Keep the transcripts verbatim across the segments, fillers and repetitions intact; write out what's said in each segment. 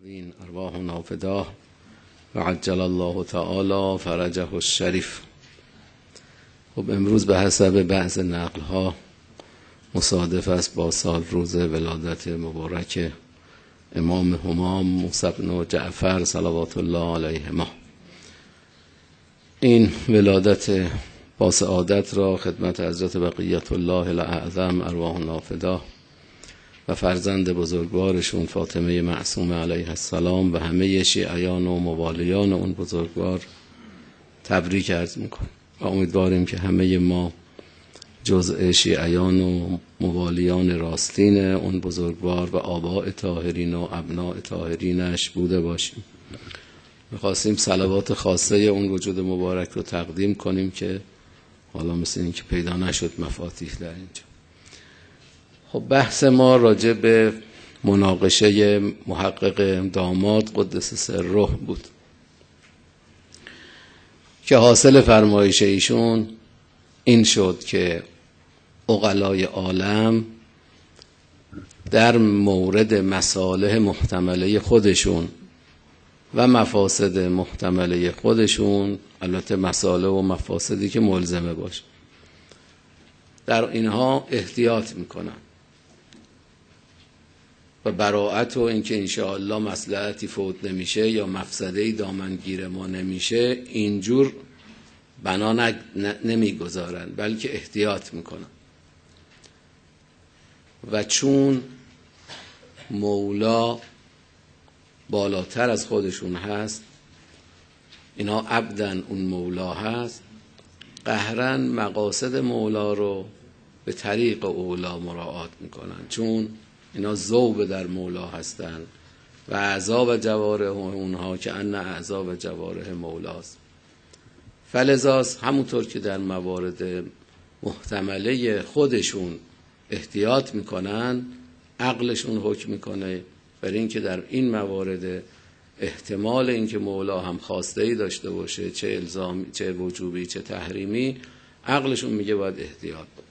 این ارواحنا فداه و عجل الله تعالی فرجه الشریف. خب امروز به حسب بعض نقل ها مصادف است با سال روز ولادت مبارک امام همام موسی بن جعفر صلوات الله علیهما. این ولادت با سعادت را خدمت حضرت بقیت الله الاعظم ارواحنا فداه و فرزند بزرگوارشون فاطمه معصومه علیه السلام و همه شیعیان و موالیان اون بزرگوار تبریک عرض میکنم و امیدواریم که همه ما جزء شیعیان و موالیان راستین اون بزرگوار و آباء طاهرین و ابناء طاهرینش بوده باشیم. می‌خواستیم صلوات خاصه اون وجود مبارک رو تقدیم کنیم که حالا مثل این که پیدا نشد مفاتیح در اینجا. خب بحث ما راجع به مناقشه محقق داماد قدس سره بود که حاصل فرمایش ایشون این شد که عقلای عالم در مورد مصالح محتمله خودشون و مفاسد محتمله خودشون، البته مصالح و مفاسدی که ملزمه باشه، در اینها احتیاط میکنن و براعت و اینکه انشاءالله مصلحتی فوت نمیشه یا مفسده‌ای دامنگیر ما نمیشه اینجور بنا نمیگذارن، بلکه احتیاط میکنن. و چون مولا بالاتر از خودشون هست، اینا عبدن اون مولا هست، قهرن مقاصد مولا رو به طریق اولا مراعات میکنن، چون اینا ذوب در مولا هستن و اعضا و جوارح اونها که ان اعضا و جوارح مولاست. فلذاست همونطور که در موارد محتمله خودشون احتیاط میکنن، عقلشون حکم میکنه بر این که در این موارد احتمال اینکه مولا هم خواسته‌ای داشته باشه، چه الزامی چه وجوبی چه تحریمی، عقلشون میگه باید احتیاط بکن.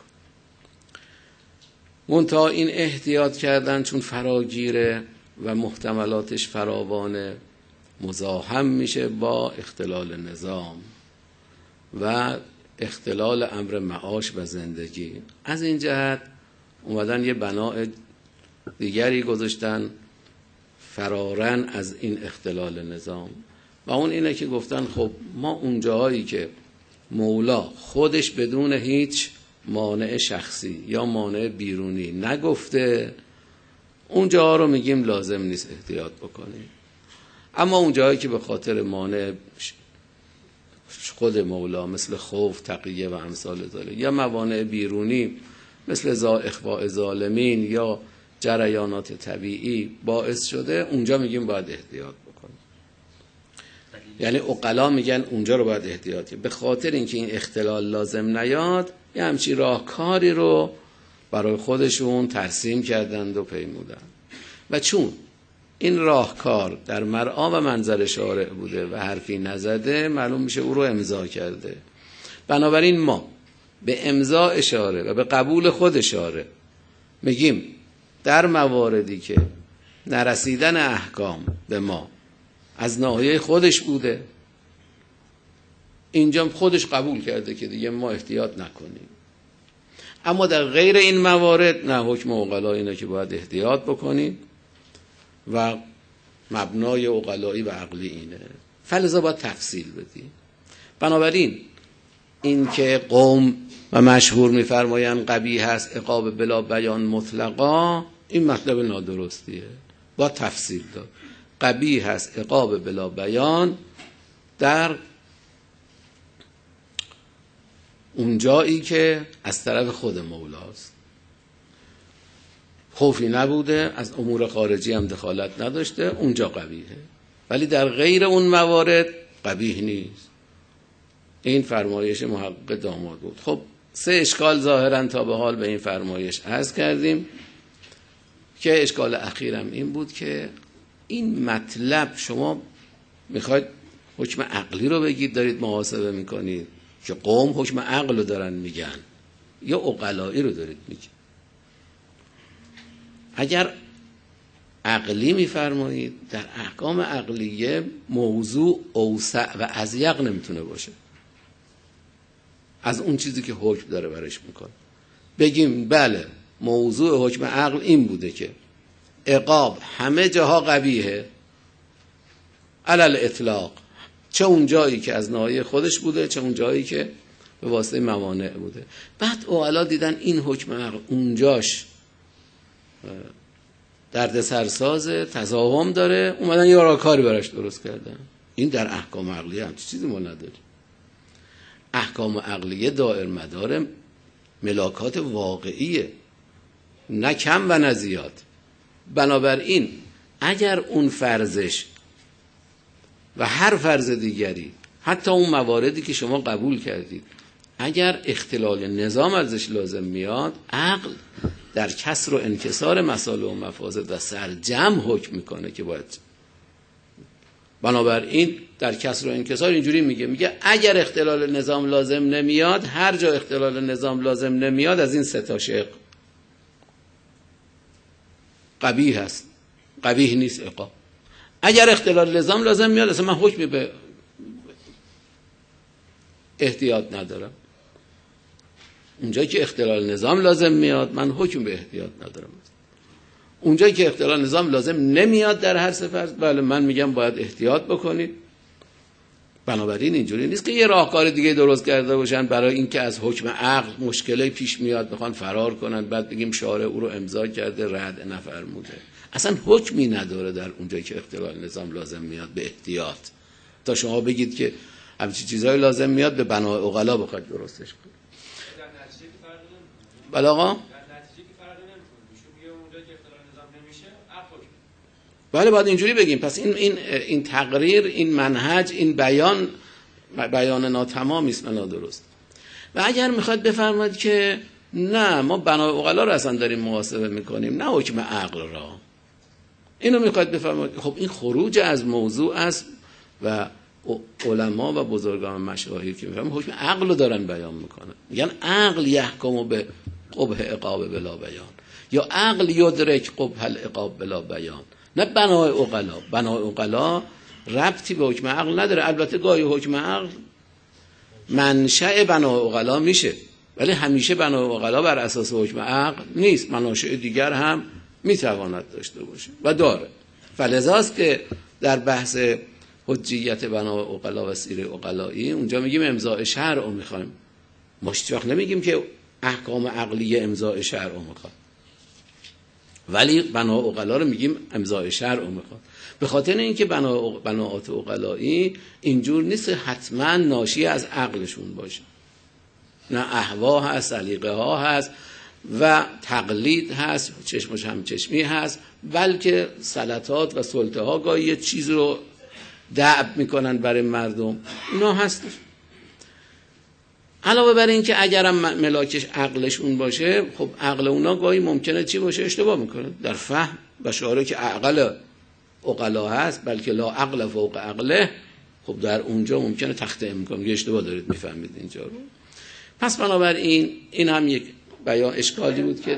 منتها این احتیاط کردن چون فراگیره و محتملاتش فراوانه، مزاحم میشه با اختلال نظام و اختلال امر معاش و زندگی. از این جهت اومدن یه بناء دیگری گذاشتن فرارن از این اختلال نظام و اون اینه که گفتن خب ما اون جاهایی که مولا خودش بدون هیچ مانع شخصی یا مانع بیرونی نگفته، اون جاها رو میگیم لازم نیست احتیاط بکنیم. اما اون جاهایی که به خاطر مانع خود مولا مثل خوف، تقیه و امثال ذالک، یا موانع بیرونی مثل زا اخفاء ظالمین یا جریانات طبیعی باعث شده، اونجا میگیم باید احتیاط بکنیم. یعنی عقلا میگن اونجا رو باید احتیاط کنیم، به خاطر اینکه این اختلال لازم نیاد یه همچین راهکاری رو برای خودشون ترسیم کردند و پیمودند. و چون این راهکار در مرعا و منظر شارع بوده و حرفی نزده، معلوم میشه او رو امضا کرده. بنابراین ما به امضا شارع و به قبول خود شارع میگیم در مواردی که نرسیدن احکام به ما از ناحیه خودش بوده، اینجا خودش قبول کرده که دیگه ما احتیاط نکنیم. اما در غیر این موارد نه، حکم عقلا اینه که باید احتیاط بکنیم و مبنای عقلایی و عقلی اینه، فلذا باید تفصیل بدیم. بنابراین این که قوم و مشهور میفرمایند قبیح هست عقاب بلا بیان مطلقا، این مطلب نادرستیه، با تفصیل داد. قبیح هست عقاب بلا بیان در اون جایی که از طرف خود مولاست، خوفی نبوده، از امور خارجی هم دخالت نداشته، اونجا قبیحه. ولی در غیر اون موارد قبیح نیست. این فرمایش محقق داماد بود. خب سه اشکال ظاهرا تا به حال به این فرمایش عرض کردیم که اشکال اخیرم این بود که این مطلب شما میخواید حکم عقلی رو بگید، دارید محاسبه میکنید که قوم حکم عقل رو دارن میگن یا عقلایی رو دارید میگید. اگر عقلی میفرمایید، در احکام عقلیه موضوع اوسع و اضیق نمیتونه باشه از اون چیزی که حکم داره برش میکنه. بگیم بله موضوع حکم عقل این بوده که عقاب همه جاها قبیحه علل اطلاق، چه اون جایی که از ناحیه خودش بوده چه اون جایی که به واسطه موانع بوده. بعد عقلا دیدن این حکم عقل اونجاش درد سرساز تضاهم داره، اومدن یه راهکاری براش درست کردن. این در احکام عقلیه هم چیزی ما نداریم. احکام عقلیه دائر مدار ملاکات واقعیه، نه کم و نه زیاد. بنابراین اگر اون فرضش و هر فرض دیگری، حتی اون مواردی که شما قبول کردید، اگر اختلال نظام ازش لازم میاد، عقل در کسر و انکسار مسائل و مفاسد و سرجم حکم میکنه که باید. بنابراین در کسر و انکسار اینجوری میگه میگه اگر اختلال نظام لازم نمیاد، هر جا اختلال نظام لازم نمیاد از این سه تا شق قبیح هست، قبیح نیست عقاب. اگر اختلال نظام لازم میاد اصلا من حکمی به احتیاط ندارم. اونجایی که اختلال نظام لازم میاد من حکم به احتیاط ندارم. اونجایی که اختلال نظام لازم نمیاد در هر سه فرض، بله من میگم باید احتیاط بکنید. بنابراین اینجوری نیست که یه راهکار دیگه درست کرده باشن برای اینکه از حکم عقل مشکلی پیش میاد بخوان فرار کنن، بعد بگیم شارع او رو امضا کرده رد نفرموده. اصلا حکمی نداره در اونجایی که اختلال نظام لازم میاد به احتیاط، تا شما بگید که همچین چیزهای لازم میاد به بنای عقلا بخواد درستش کنید. بله آقا؟ بله باید اینجوری بگیم. پس این این این تقریر، این منهج، این بیان بیان ناتمامی است و نادرست. و اگر میخواد بفرمایید که نه ما بنای عقلا رو اصلا داریم محاسبه میکنیم نه حکم عقل را، اینو میخواد بفرمایید، خب این خروج از موضوع است و علما و بزرگان مشاهیر که میفهمن حکم عقل رو دارن بیان میکنن، میگن عقل یحکم به قبح عقاب بلا بیان، یا عقل یدرک قبح العقاب بلا بیان، نه بنای عقلا. بنای عقلا ربطی به حکم عقل نداره. البته گاهی حکم عقل منشأ بنای عقلا میشه، ولی همیشه بنای عقلا بر اساس حکم عقل نیست، مناشأ دیگر هم میتواند داشته باشه و داره. فلذاست که در بحث حجیت بنای عقلا و سیر عقلایی اونجا میگیم امضاء شرع رو میخوایم، ما هیچ وقت نمیگیم که احکام عقلیه امضاء شرع رو میخواد، ولی بنای عقلا رو میگیم امضاء شرع رو میخواد. به خاطر اینکه بناءات عقلایی اینجور نیست حتما ناشی از عقلشون باشه، نه اهوا هست، سلیقه ها هست و تقلید هست، چشم و همچشمی هست، بلکه سلطات و سلطه ها گاهی یه چیز رو دعب میکنن برای مردم، اینا هست. علاوه بر این که اگرم ملاکش عقلشون باشه، خب عقل اونا گاهی ممکنه چی باشه؟ اشتباه میکنه در فهم و شعاره که عقل عقلا هست بلکه لا عقل فوق عقله، خب در اونجا ممکنه تخطئه میکنه، یه اشتباه دارید میفهمید اینجا رو. پس بنابراین این هم یک بیان اشکالی بود که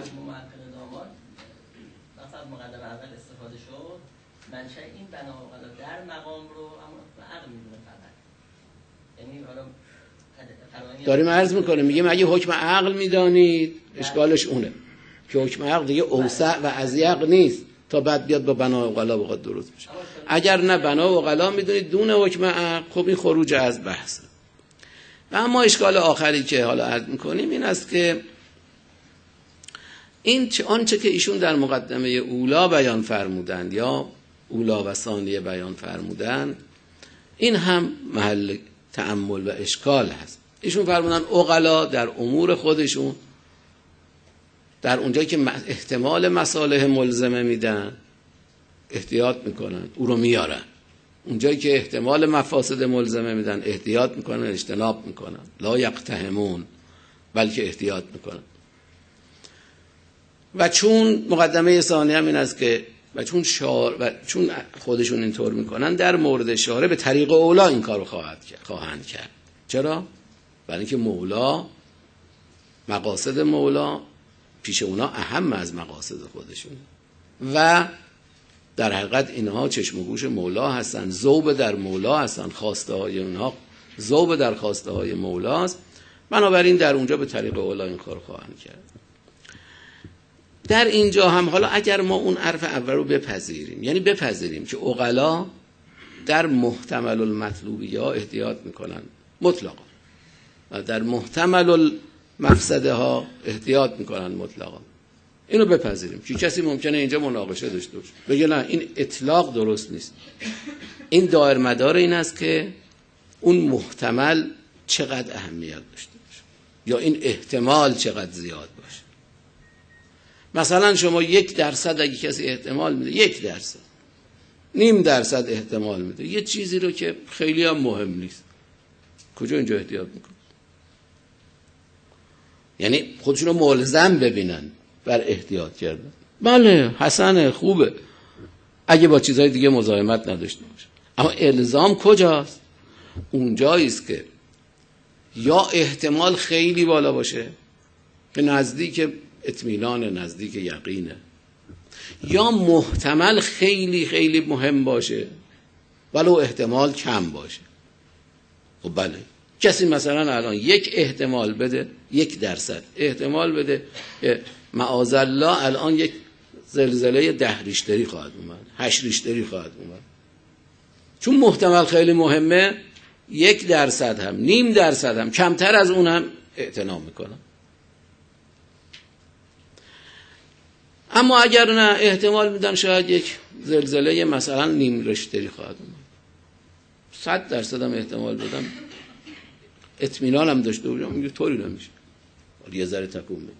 منشأ این بنا عقلا در مقام رو اما عقل میدونه فقط، یعنی حالا داریم عرض میکنیم میگیم اگه حکم عقل میدانید اشکالش اونه که حکم عقل دیگه اوسع و اضیق نیست تا بعد بیاد با بنا عقلا بخواد درست بشه. اگر نه بنا عقلا میدونید دون حکم عقل، خب این خروج از بحث. و اما اشکال آخری که حالا عرض میکنیم این است که این آنچه که ایشون در مقدمه اولا بیان فرمودند یا اولا و ثانیه بیان فرمودند، این هم محل تأمل و اشکال هست. ایشون فرمودن عقلا در امور خودشون در اونجایی که احتمال مصالح ملزمه میدن احتیاط میکنن، او رو میارن. اونجایی که احتمال مفاسد ملزمه میدن احتیاط میکنن، اجتناب میکنن. لا یقتحمون، بلکه احتیاط میکنن. و چون مقدمه ثانیه هم این است که و چون شار و چون خودشون اینطور میکنن در مورد شارع به طریق اولا این کارو خواهد کرد خواهند کرد. چرا؟ برای اینکه مولا مقاصد مولا پیش اونا اهم از مقاصد خودشون و در حقیقت اینها چشم و گوش مولا هستن، ذوب در مولا هستن، خواسته های اونها ذوب در خواسته های مولاست. بنابراین در اونجا به طریق اولا این کار خواهند کرد. در اینجا هم حالا اگر ما اون حرف اول رو بپذیریم، یعنی بپذیریم که عقلا در محتمل المطلوبی ها احتیاط میکنن مطلقا و در محتمل المفسده ها احتیاط میکنن مطلقا، اینو بپذیریم که کسی ممکنه اینجا مناقشه داشته باشه بگه نه این اطلاق درست نیست. این دایر مدار این است که اون محتمل چقدر اهمیت داشته باشه یا این احتمال چقدر زیاد باشه. مثلا شما یک درصد اگه کسی احتمال میده، یک درصد، نیم درصد احتمال میده یه چیزی رو که خیلی هم مهم نیست، کجا اینجا احتیاط میکنه؟ یعنی خودشون رو ملزم ببینن بر احتیاط کردن. بله حسنه، خوبه اگه با چیزهای دیگه مزاحمت نداشته باشه، اما الزام کجاست؟ اونجایی است که یا احتمال خیلی بالا باشه که نزدیک اطمینان، نزدیک یقینه، یا محتمل خیلی خیلی مهم باشه ولو احتمال کم باشه. خب بله کسی مثلا الان یک احتمال بده، یک درصد احتمال بده که معاذالله الان یک زلزله ده ریشتری خواهد اومد، هشت ریشتری خواهد اومد، چون محتمل خیلی مهمه یک درصد هم نیم درصد هم کمتر از اون هم اعتنا میکنم. اما اگر نه احتمال میدن شاید یک زلزله مثلا نیم ریشتری خواهد اومد، صد درصد هم احتمال بدم اطمینان هم داشته باشم میگه طوری نمیشه، یه ذره تکون بده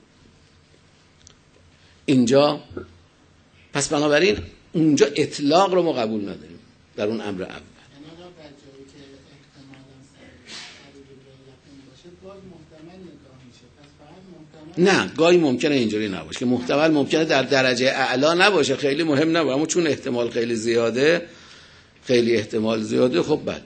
اینجا. پس بنابراین اونجا اطلاق رو ما قبول نداریم در اون امر اول. نه گاهی ممکنه اینجوری نباشه که محتمل ممکنه در درجه اعلا نباشه، خیلی مهم نباشه، اما چون احتمال خیلی زیاده، خیلی احتمال زیاده، خب بله.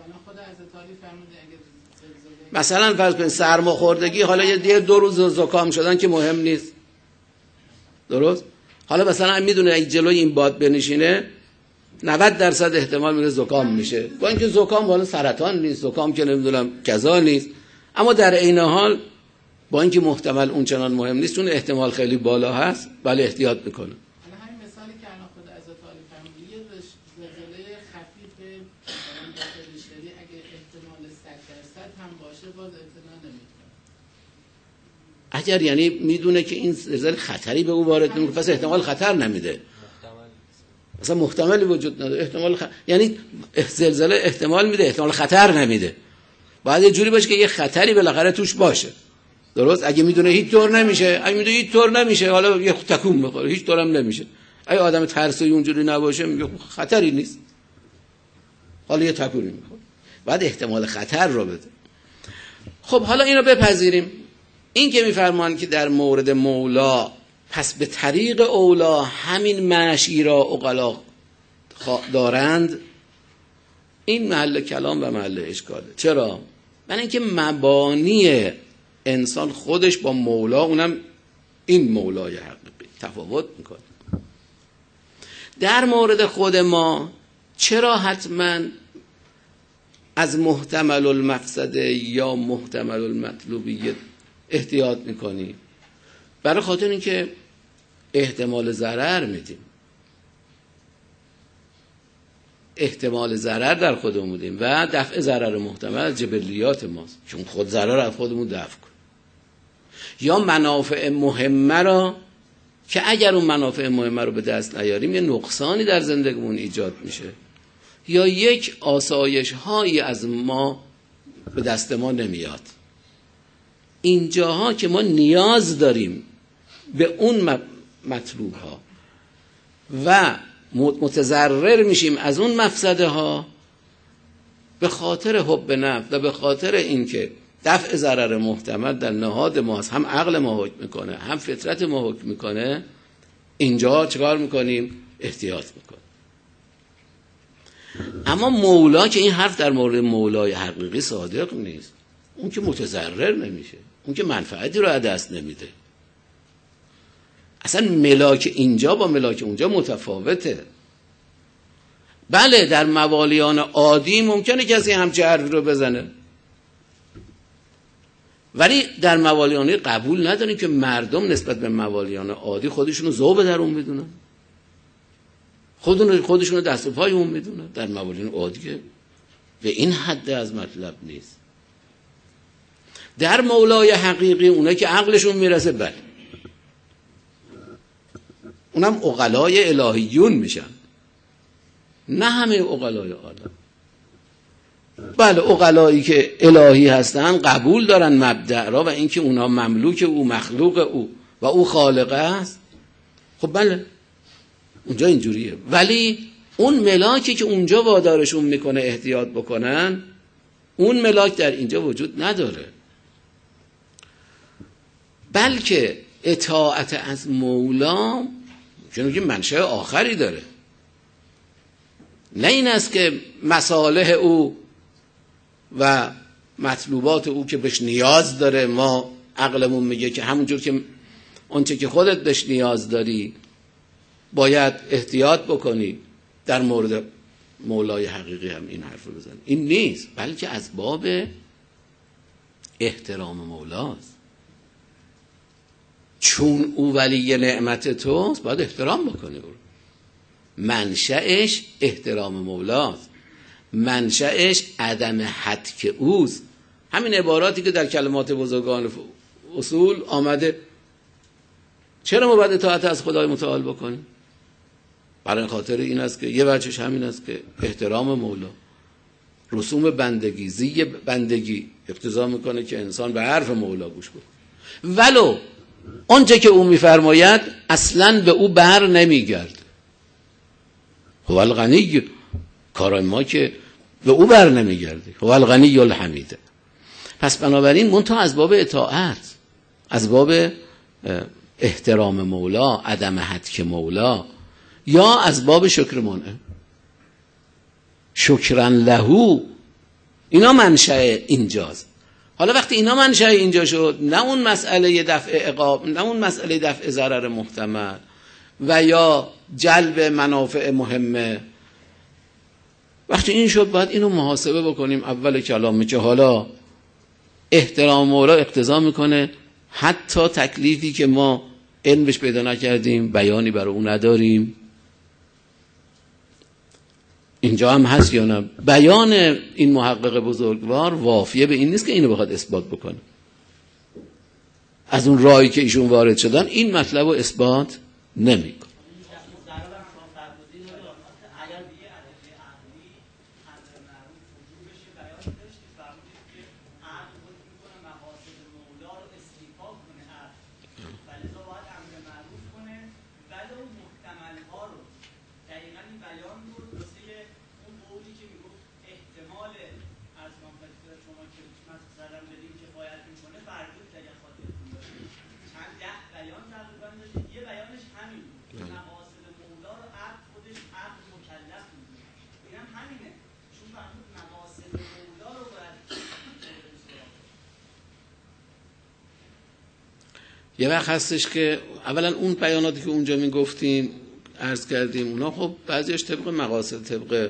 مثلا فرض کنید سرماخوردگی، حالا یه دو روز زکام شدن که مهم نیست، درست؟ حالا مثلا میدونه اگه جلوی این باد بنشینه نود درصد احتمال میره زکام میشه، با اینکه زکام حالا سرطان نیست، زکام که نمیدونم کذا نیست، اما در عین حال با اینکه محتمل اون چنان مهم نیست چون احتمال خیلی بالا هست، بله احتیاط میکنه. حالا همین مثالی که الان خود حضرت عالی فرمودید، یه زلزله خفیف مثلا داخل ریشتری اگه احتمال صد درصد هم باشه باز اطلاع نمیکنه. اگر یعنی میدونه که این زلزله خطری به او وارد نمیکنه پس احتمال خطر نمیده، مثلا محتملی وجود نداره، احتمال خ... یعنی زلزله احتمال میده احتمال خطر نمیده. باید یه جوری باشه که یه خطری بالاخره توش باشه، درست؟ اگه میدونه هیچ طور نمیشه، اگه میدونه هیچ طور نمیشه حالا یه تکون میخوره، هیچ طور هم نمیشه. اگه آدم ترسوی اونجوری نباشه میگه خطری نیست، حالا یه تکونی میخوره، بعد احتمال خطر رو بده. خب حالا اینو بپذیریم، این که میفرمان که در مورد مولا پس به طریق اولا همین معشی را عقلا دارند، این محل کلام و محل اشکاله. چرا؟ من اینکه مبانی انسان خودش با مولا، اونم این مولای حقیقی، تفاوت میکنه. در مورد خود ما چرا حتما از محتمل المفسده یا محتمل المطلوبیه احتیاط میکنی؟ برای خاطر اینکه احتمال ضرر میدیم، احتمال ضرر در خودمون میدیم و دفع ضرر محتمل از جبلیات ماست، چون خود ضرر از خودمون دفع کن. یا منافع مهمه را که اگر اون منافع مهمه رو به دست نیاریم یه نقصانی در زندگیمون ایجاد میشه، یا یک آسایش هایی از ما به دست ما نمیاد. اینجاها که ما نیاز داریم به اون مطلوب ها و متضرر میشیم از اون مفسده ها به خاطر حب نفس و به خاطر اینکه دفع ضرر محتمل در نهاد ماست، هم عقل ما حکم میکنه هم فطرت ما حکم میکنه، اینجا چکار میکنیم؟ احتیاط میکنیم. اما مولا که این حرف در مورد مولای حقیقی صادق نیست، اون که متضرر نمیشه، اون که منفعتی رو از دست نمیده. اصلا ملاک اینجا با ملاک اونجا متفاوته. بله در موالیان عادی ممکنه کسی همچه حرفی رو بزنه، ولی در موالیان قبول نداریم که مردم نسبت به موالیان عادی خودشونو ذوب در اون میدونن، خودشونو خودشونو دست و پای اون میدونن. در موالیان عادی که به این حد از مطلب نیست. در مولای حقیقی اونایی که عقلشون میرسه بله، اونم عقلای الهیون میشن، نه همه عقلای عالم. بله عقلایی که الهی هستن قبول دارن مبدأ را و اینکه اونها مملوک او، مخلوق او و او خالق است. خب بله اونجا اینجوریه، ولی اون ملاکی که اونجا وادارشون میکنه احتیاط بکنن، اون ملاک در اینجا وجود نداره. بلکه اطاعت از مولا چون که منشأ آخری داره، نه این است که مصالح او و مطلوبات او که بهش نیاز داره ما عقلمون میگه که همونجور که آنچه که خودت بهش نیاز داری باید احتیاط بکنی، در مورد مولای حقیقی هم این حرف رو بزن. این نیست، بلکه از باب احترام مولاست. چون او ولی نعمت توست باید احترام بکنی. او منشأش احترام مولاست، منشأش عدم حتک اوست. همین عباراتی که در کلمات بزرگان اصول آمده. چرا ما باید اطاعت از خدای متعال بکنیم؟ برای خاطر این است که یه وجهش همین است که احترام مولا، رسوم بندگی، زی بندگی اقتضا میکنه که انسان به حرف مولا گوش بکنه، ولو آنچه که او میفرماید اصلا به او بر نمیگرد. هو الغنی، کارای ما که به او بر نمیگرده. هو الغنی الحمید. پس بنابراین منتها از باب اطاعت، از باب احترام مولا، عدم حتک مولا، یا از باب شکر منعم، شکرا لهو، اینا منشأ اینجاست. حالا وقتی اینا منشأ اینجا شد، نه اون مسئله دفع عقاب، نه اون مسئله دفع ضرر محتمل و یا جلب منافع مهمه، وقتی این شد باید اینو محاسبه بکنیم اول کلامی که حالا احترام مولا اقتضا میکنه حتی تکلیفی که ما علم بهش پیدا نکردیم، بیانی برای اون نداریم، اینجا هم هست یا نه؟ بیان این محقق بزرگوار وافیه به این نیست که اینو بخواد اثبات بکنه. از اون راهی که ایشون وارد شدن این مطلب رو اثبات نمیکنه. یه وقت هستش که اولا اون بیاناتی که اونجا میگفتیم عرض کردیم اونا خب بعضیش طبق مقاصد، طبق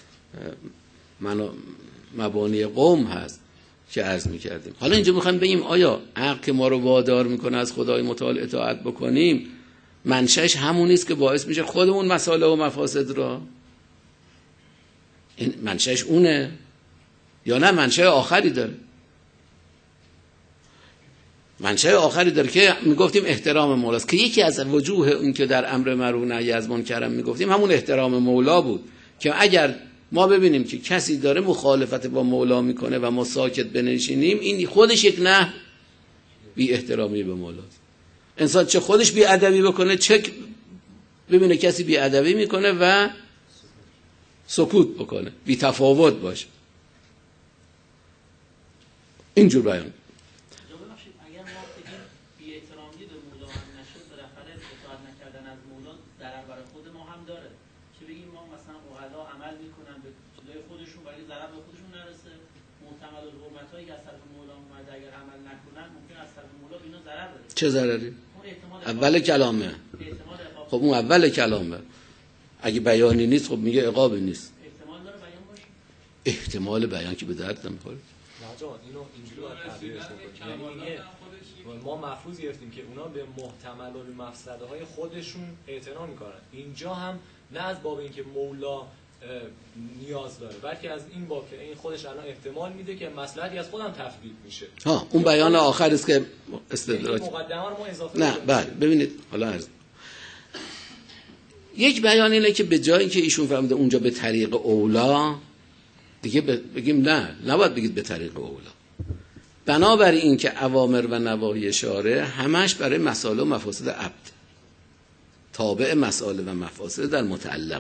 مبانی قوم هست که عرض میکردیم. حالا اینجا میخوایم بگیم آیا عقل که ما رو وادار میکنه از خدای متعال اطاعت بکنیم منشأش همون نیست که باعث میشه خودمون مصالح و مفاسد را، این منشأش اونه یا نه منشأ آخری داره؟ منشأ آخری داره که میگفتیم احترام مولاست، که یکی از وجوه این که در امر معروف نهی از منکر میگفتیم همون احترام مولا بود، که اگر ما ببینیم که کسی داره مخالفت با مولا میکنه و ما ساکت بنشینیم، این خودش یک نه بی احترامی به مولاست. انسان چه خودش بی ادبی بکنه، چه ببینه کسی بی ادبی میکنه و سکوت بکنه، بی تفاوت باشه. اینجور بیان. چه ضرری؟ اول کلامه. خب اون اول کلامه. اگه بیانی نیست خب میگه عقابی نیست. احتمال بیان که به درد نمیخوره. نه جان اینو اینجوری باید تعبیرش بکنیم، یعنی میگه ما مفروض گرفتیم که اونا به محتمل المفسده های خودشون اعتنا میکنن. اینجا هم نه از باب اینکه مولا نیاز داره، بلکه از این باب که این خودش الان احتمال میده که مصلحتی از خودم تفویض میشه. ها اون بیان آخر است که استدلال مقدمه رو ما اضافه نه بله ببینید حالا عرض یک بیان اینه که به جای اینکه ایشون فهمیده اونجا به طریق اولا، دیگه بگیم نه نباید بگید به طریق اولا. بنابراین این که اوامر و نواهی شارع همش برای مسائل و مفاسد عبد، تابع مسائل و مفاسد در متعلق.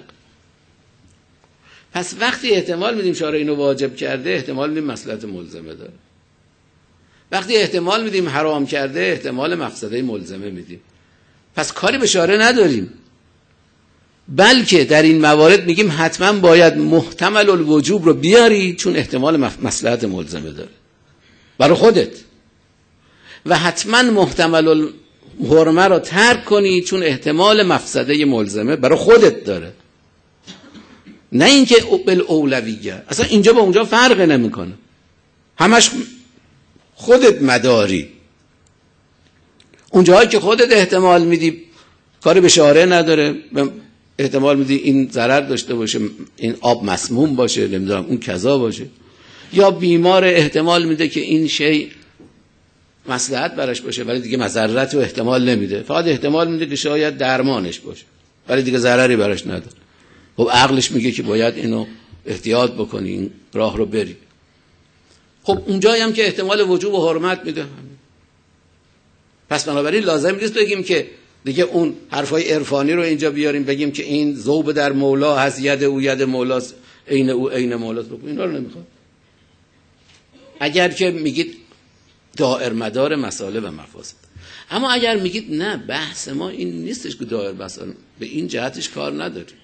پس وقتی احتمال میدیم شارع اینو واجب کرده، احتمال میدیم مصلحت ملزمه داره. وقتی احتمال میدیم حرام کرده، احتمال مفسده ملزمه میدیم. پس کاری به شارع نداریم، بلکه در این موارد میگیم حتما باید محتمل الوجوب رو بیاری چون احتمال مصلحت ملزمه داره برای خودت، و حتما محتمل الحرمه رو ترک کنی چون احتمال مفسده ملزمه برای خودت داره. نه اینکه بالاولویه، اصلا اینجا با اونجا فرق نمیکنه، همش خودت مداری. اونجاهایی که خودت احتمال میدی کاری به شارع نداره، احتمال میدی این ضرر داشته باشه، این آب مسموم باشه، نمیدونم اون کذا باشه، یا بیمار احتمال میده که این شی مصلحت براش باشه ولی دیگه مضرت رو احتمال نمیده، فقط احتمال میده که شاید درمانش باشه ولی دیگه ضرری براش نداره. خب عقلش میگه که باید اینو احتیاط بکنی، این راه رو بری. خب اونجایی هم که احتمال وجوب و حرمت میده. پس بنابراین لازم نیست بگیم که دیگه اون حرفای عرفانی رو اینجا بیاریم بگیم که این ذوب در مولا هست، ید او ید مولاست، عین او عین مولاست. اینا رو نمیخواد. اگر که میگید دائر مدار مسائل و مفاسد، اما اگر میگید نه بحث ما این نیستش که دائر مسائل، به این جهتش کار نداریم،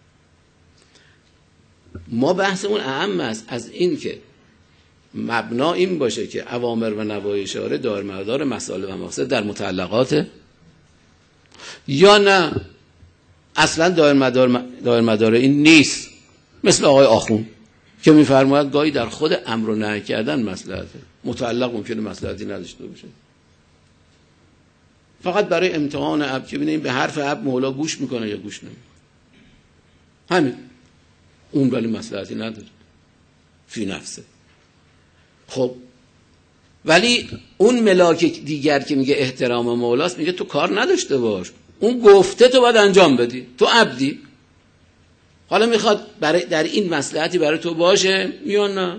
ما بحثمون اهم است از این که مبنا این باشه که اوامر و نواهی شارع دائر مدار مسائل و مفاسد در متعلقات، یا نه اصلا دائر مدار دائر مدار این نیست، مثل آقای آخوند که میفرماید گاهی در خود امر و نهی کردن مصلحته، متعلق ممکنه مصلحتی نداشته باشه، فقط برای امتحان عبد که ببینیم به حرف عبد مولا گوش میکنه یا گوش نمیکنه، همین. اون ولی مصلحتی نداره فی نفسه. خب ولی اون ملاک دیگر که میگه احترام مولاست، میگه تو کار نداشته باش، اون گفته تو باید انجام بدی، تو عبدی، حالا میخواد برای در این مصلحتی برای تو باشه یا نه،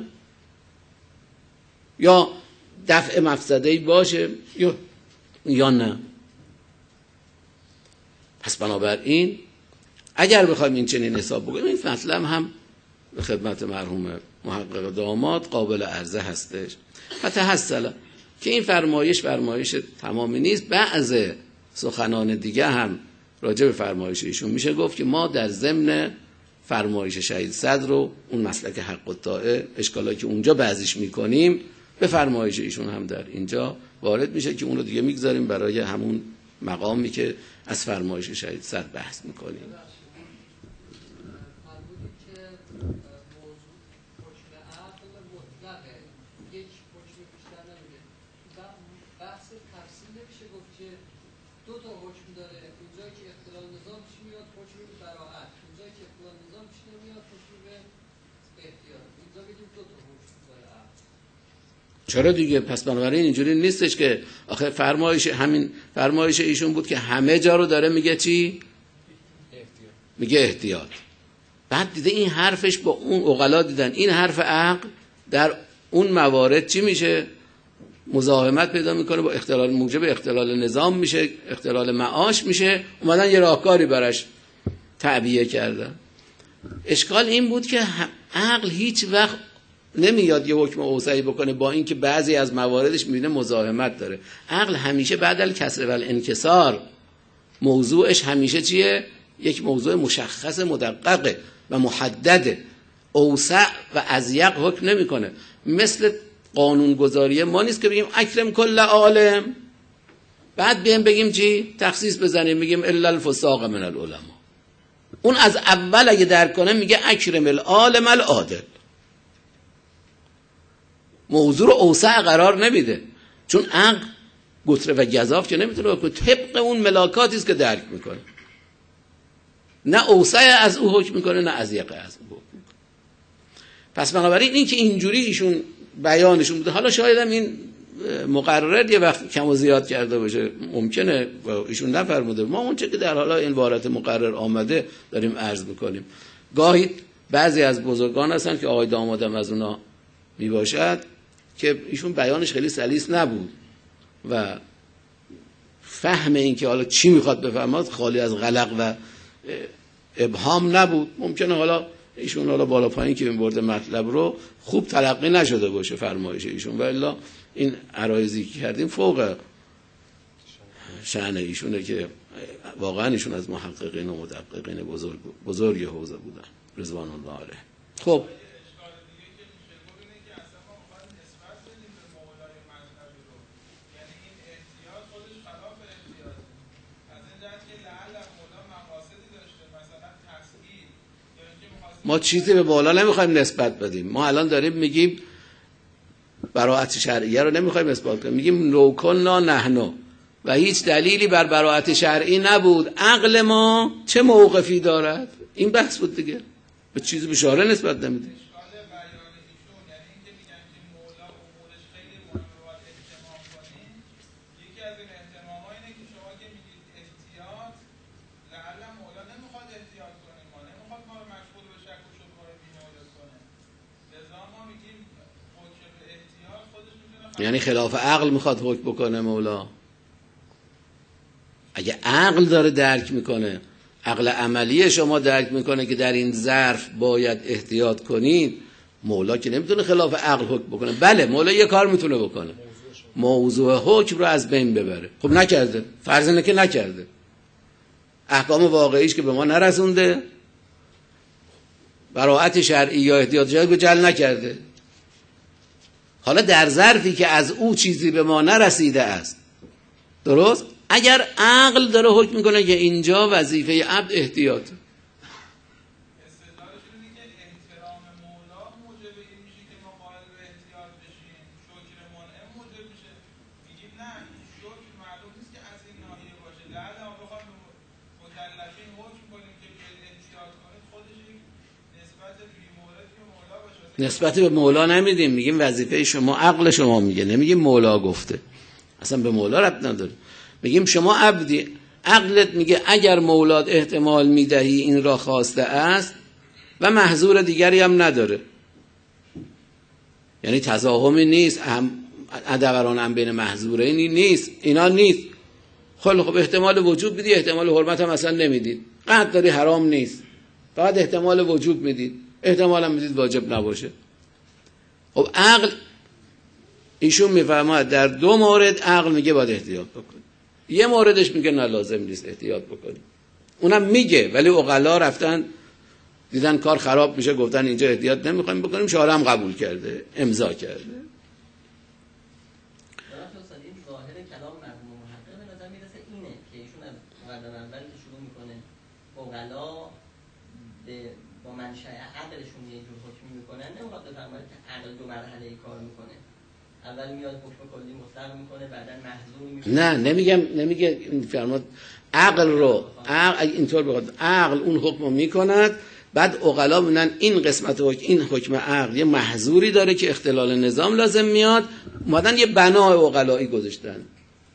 یا دفع مفسده‌ای باشه یا یا نه. پس بنابراین اگر بخوایم این چنین حساب بکنیم، این مطلب هم به خدمت مرحوم محقق داماد قابل عرضه هستش. فتحصل که این فرمایش فرمایش تمامی نیست، بعض سخنان دیگه هم راجع به فرمایش ایشون میشه گفت که ما در ضمن فرمایش شهید صدر رو اون مسلک حق الطاعه اشکالایی که اونجا بعضیش میکنیم به فرمایش ایشون هم در اینجا وارد میشه که اون رو دیگه میگذاریم برای همون مقامی که از فرمایش شهید صدر بحث میکنیم. چرا دیگه؟ پس بنابراین اینجوری نیستش که آخه فرمایش همین فرمایش ایشون بود که همه جا رو داره میگه چی؟ احتیاط. میگه احتیاط. بعد دیده این حرفش با اون عقلا دیدن این حرف عقل در اون موارد چی میشه؟ مزاحمت پیدا میکنه با اختلال، موجب اختلال نظام میشه، اختلال معاش میشه، اومدن یه راهکاری براش تعبیه کردن. اشکال این بود که عقل هیچ وقت نمیاد یه حکم اوسعی بکنه، با اینکه بعضی از مواردش میبینه مزاحمت داره. عقل همیشه بعد الکسر و الانکسار موضوعش همیشه چیه؟ یک موضوع مشخص مدقق و محدده، اوسع و اضیق حکم نمیکنه. مثل قانونگذاری ما نیست که بگیم اکرم کل عالم بعد بیم بگیم چی؟ تخصیص بزنیم بگیم الا الفساق من العلماء. اون از اول اگه درک کنه میگه اکرم العالم العادل. موضوع رو اوسع قرار نمیده، چون عقل گتره و گزاف که نمیتونه بکنه، طبق اون ملاکاتی است که درک میکنه، نه اوسع از او حکم میکنه نه اضیق از او حکم میکنه. پس بنابراین این که اینجوری ایشون بیانشون بوده، حالا شاید هم این مقررات یه وقت کم و زیاد کرده باشه، ممکنه ایشون نفرموده، ما اون چه که در حالا این عبارت مقرر آمده داریم عرض میکنیم. گاهی بعضی از بزرگان هستن که آقای دامادم از اونا میباشد که ایشون بیانش خیلی سلیس نبود و فهم این که حالا چی میخواد بفهمد خالی از غلق و ابهام نبود. ممکنه حالا ایشون حالا بالا پایین که این برده مطلب رو خوب تلقی نشده باشه فرمایش ایشون، و الا این عرایضی که کردیم فوق شأن ایشونه که واقعا ایشون از محققین و مدققین بزرگ بزرگ حوزه بودن رضوان الله علیه. خب ما چیزی به بالا نمیخوایم نسبت بدیم، ما الان داریم میگیم براءت شرعیه رو نمیخوایم اثبات کنیم، میگیم لو کنا نحن و هیچ دلیلی بر براءت شرعی نبود، عقل ما چه موقفی دارد؟ این بحث بود دیگه، به چیزی بشاره نسبت نمیدیم. یعنی خلاف عقل میخواد حکم بکنه مولا. اگه عقل داره درک میکنه، عقل عملی شما درک میکنه که در این ظرف باید احتیاط کنید، مولا که نمیتونه خلاف عقل حکم بکنه. بله مولا یه کار میتونه بکنه، موضوع حکم رو از بین ببره. خب نکرده، فرض اینه که نکرده، احکام واقعیش که به ما نرسونده، براءت شرعی یا احتیاط شرعی رو جل نکرده. حالا در ظرفی که از او چیزی به ما نرسیده است، درست؟ اگر عقل داره حکم میکنه که اینجا وظیفه عبد احتیاط، استدلالش اینه که احترام مولا موجب این میشه که ما قائل به احتیاط بشیم، شکر منعم موجب میشه. میگیم نه، شکر معلوم نیست که از این ناحیه باشه، لعل ما بخوایم مکلفین حکم کنیم که بیاید احتیاط کنید، خودش یک نسبت بی مورد به مولا باشه. نسبت به مولا نمیدیم، میگیم وظیفه شما، عقل شما میگه، نمیگیم مولا گفته، اصلا به مولا ربط نداره. میگیم شما عبدی، عقلت میگه اگر مولاد احتمال میدهی این را خواسته است و محظور دیگری هم نداره، یعنی تزاحمی نیست، هم دوران هم بین محظورینی نیست، اینا نیست. خیلی خب احتمال وجوب میدی، احتمال حرمت هم اصلا نمیدید، قطع داری حرام نیست، فقط احتمال وجوب میدید، احتمال هم میدید واجب نباشه. خب عقل ایشون میفهمد در دو مورد عقل میگه باید احتیاط بکن، یه موردش میگه نه لازم نیست احتیاط بکنی، اونم میگه ولی عقلا رفتن دیدن کار خراب میشه، گفتن اینجا احتیاط نمیخوایم بکنیم، شارع هم قبول کرده، امضا کرده. این ظاهر کلام مرحوم محقق به نظر میرسه اینه که ایشون از مقدم اول که شروع میکنه عقلا به با منشأ عقلشون یه جور حکم میکنن، نمیخواد بفرمایید که عقل دو مرحله ای کار میکنه، اول میاد حکم کلی مطلق میکنه، بعداً محظور میکنه. نه نمیگم، نمیگه فرمود عقل رو، عقل اینطور بگید، عقل اون حکم رو میکند، بعد عقلا میگن این قسمت حکم، این حکم عقل یه محظوری داره که اختلال نظام لازم میاد، اومدن یه بنای عقلایی گذاشتن.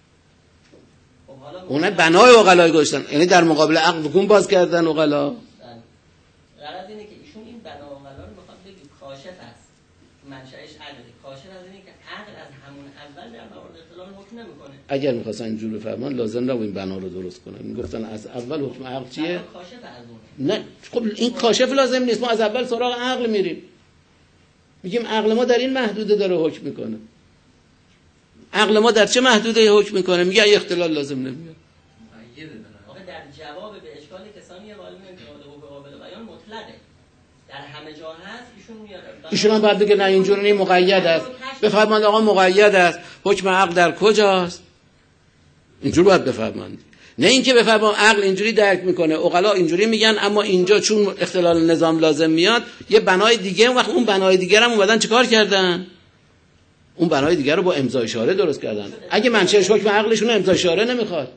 اون بنای عقلایی گذاشتن، یعنی در مقابل عقل بکن باز کردن عقلا. غرض اینه که ایشون این بنا عقلا رو میخواد بگه کاشف است، منشأش عقله، کاشف از اینه که عقل از همون اول در مورد اختلال حکم نمیکنه. اگر میخواستن اینجوری بفهمن لازم نبود این بنا رو درست کنن، میگفتن از اول حکم عقل چیه؟ کاشف از اونه. نه خب این کاشف لازم نیست، ما از اول سراغ عقل میریم، میگیم عقل ما در این محدوده داره حکم میکنه. عقل ما در چه محدوده حکم میکنه؟ میگه ای اختلال لازم نمیاد. آخه در جواب به اشکال کسانی قائل میگن که حکم قابل بیان مطلقه، در همه جا هست، ایشون میاد ایشون هم بعد بگه نه اینجوری نیست، مقید است، بفرمایید آقا مقید است، حکم عقل در کجاست؟ اینجوری باید بفرمایید، نه اینکه بفرمایید عقل اینجوری درک میکنه، عقلا اینجوری میگن، اما اینجا چون اختلال نظام لازم میاد یه بنای دیگه، وقت اون بنای دیگه هم اومدن چیکار کردن؟ اون بنای دیگر رو با امضای اشاره درست کردن. اگه منشأش حکم عقلشون امضای اشاره نمیخواد.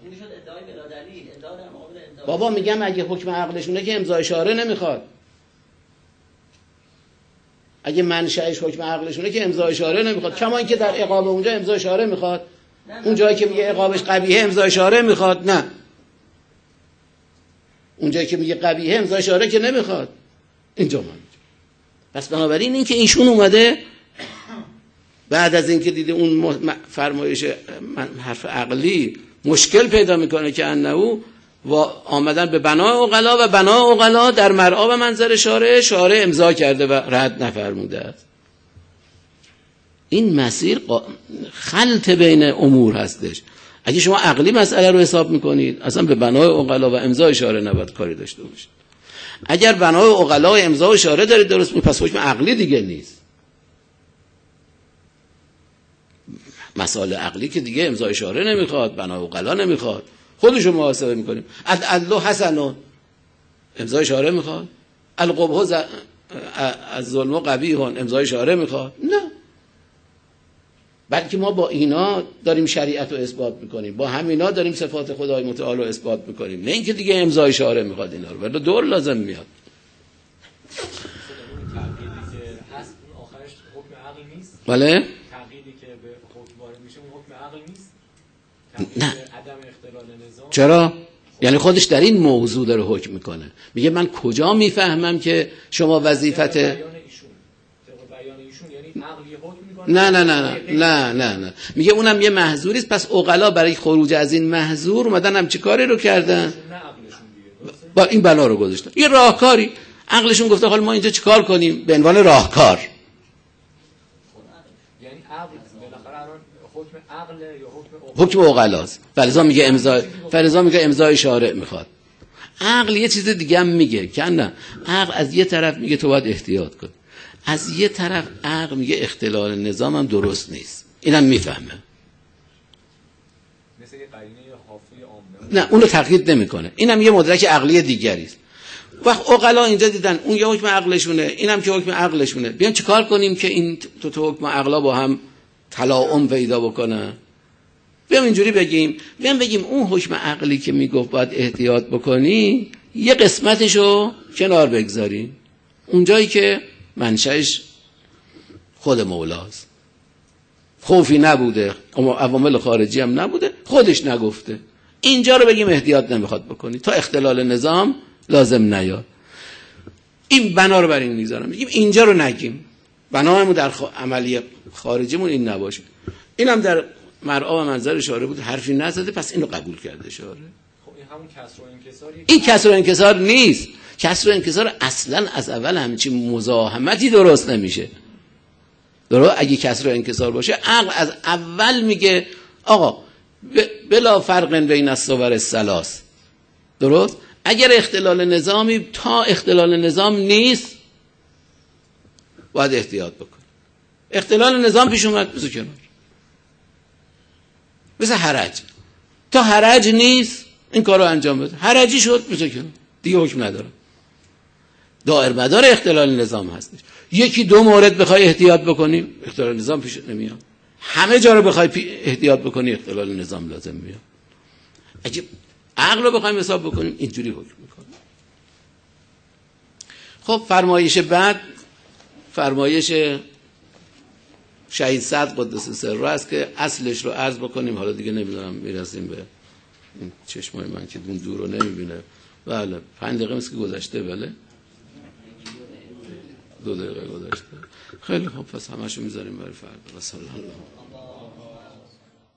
بابا میگم اگه حکم عقلشونه که امضای اشاره نمیخواد. اگه منشأش حکم عقلشونه که امضای اشاره نمیخواد. کما اینکه در عقاب اونجا امضای اشاره میخواد. اون جایی که میگه عقابش قبیحه امضای اشاره میخواد. نه. اون جایی که میگه قبیحه امضای اشاره که نمیخواد. اینجا من. پس بنابراین این که ایشون اومده بعد از اینکه دیده اون فرمایش حرف عقلی مشکل پیدا میکنه که انه و آمدن به بنای عقلا و بنای عقلا در مرعا و منظر شارع شارع امضا کرده و رد نفرموده است. این مسیر خلط بین امور هستش. اگه شما عقلی مسئله رو حساب میکنید اصلا به بنای عقلا و امضای شارع نباید کاری داشته باشید. اگر بنای عقلا و امضای شارع دارید درست میکنید پس حکم عقلی دیگه نیست. مسائل عقلی که دیگه امضای اشاره نمیخواد، بنای عقلا نمیخواد، خودشو محاسبه میکنیم. العدل حسن امضای اشاره میخواد، القبح از ظلم و قبیح امضای اشاره میخواد؟ نه. بلکه ما با اینا داریم شریعت رو اثبات میکنیم، با همینا داریم صفات خدای متعال رو اثبات میکنیم، نه اینکه دیگه امضای اشاره میخواد اینا رو، ولی دور لازم میاد. بله؟ تغییری که به حکم وارد میشه اون حکم عقل نیست؟ نه. عدم اختلال نظام. چرا؟ یعنی خودش در این موضوع داره حکم میکنه. میگه من کجا میفهمم که شما وظیفت بیان ایشون بیان ایشون یعنی عقلی حکم میکنه؟ نه نه نه نه نه نه میگه اونم یه محظوری است. پس عقلا برای خروج از این محظور اومدن هم چه کاری رو کردن؟ با این بلا رو گذاشتن. یه راهکاری عقلشون گفته حالا ما اینجا چیکار کنیم به عنوان راهکار. عقل یا حکم عقلاست. فلذا میگه امضا فلذا میگه امضای شارع میخواد. عقل یه چیز دیگه هم میگه که نه، عقل از یه طرف میگه تو باید احتیاط کن، از یه طرف عقل میگه اختلال نظام هم درست نیست. اینم میفهمه. مثل یه قرینه حافظه عامه. نه اونو تقیید نمیکنه. اینم یه مدرک عقلی دیگری است. وقت عقلا اینجا دیدن اون یه حکم عقلشونه، اینم که حکم عقلشونه، بیان چیکار کنیم که این تو تو حکم عقلا با هم تلاعم پیدا بکنه؟ بیام اینجوری بگیم، بیام بگیم اون حکم عقلی که میگفت باید احتیاط بکنی یه قسمتشو کنار بگذاریم، اونجایی که منشأش خود مولاست، خوفی نبوده، عوامل خارجی هم نبوده، خودش نگفته، اینجا رو بگیم احتیاط نمیخواد بکنی تا اختلال نظام لازم نیاد. این بنا رو بر این میذارم، میگیم اینجا رو نگیم، بنامون در خ... عملی خارجیمون این نباشه. اینم در مرعا و منظر اشاره بود، حرفی نزده، پس اینو قبول کرده اشاره. خب این همون کسر و انکساری؟ این کسر و انکسار نیست. کسر و انکسار اصلا از اول همچین مزاحمتی درست نمیشه. درست؟ اگه کسر و انکسار باشه عقل از اول میگه آقا بلا فرق بین الصور الثلاث. درست؟ اگر اختلال نظامی تا اختلال نظام نیست باید احتیاط بکن. اختلال نظام پیش اومد بذار کنار، مثل حرج، تا حرج نیست این کارو انجام بده، حرجی شد بذار کنار، دیگه حکم نداره. دائر مدار اختلال نظام هستش. یکی دو مورد بخوای احتیاط بکنی اختلال نظام پیش نمیاد، همه جا رو بخوای احتیاط بکنی اختلال نظام لازم میاد. اگه عقل رو بخوایم حساب بکنیم اینجوری حکم میکنه. خب فرمایش بعد فرمایش شهید صدر قدس سره است که اصلش رو عرض بکنیم. حالا دیگه نمیدونم میرسیم به این چشمای من که اون دور رو نمیبینه. بله پنج دقیقه مثل که گذشته. بله دو دقیقه گذشته. خیلی خوب، پس همشو میذاریم برای فردا. و صلی الله